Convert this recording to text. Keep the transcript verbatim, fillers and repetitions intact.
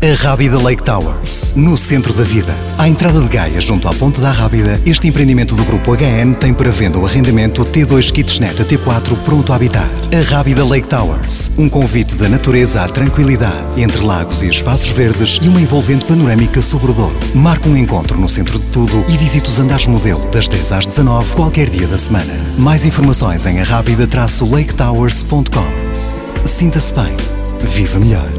A Rábida Lake Towers, no centro da vida. À entrada de Gaia, junto à Ponte da Rábida, este empreendimento do Grupo H N tem para venda o arrendamento T dois Kitchenette T quatro pronto a habitar. A Rábida Lake Towers, um convite da natureza à tranquilidade, entre lagos e espaços verdes e uma envolvente panorâmica sobre o Douro. Marque um encontro no centro de tudo e visite os andares modelo, das dez às dezanove, qualquer dia da semana. Mais informações em arrábida dash lake towers ponto com. Sinta-se bem. Viva melhor.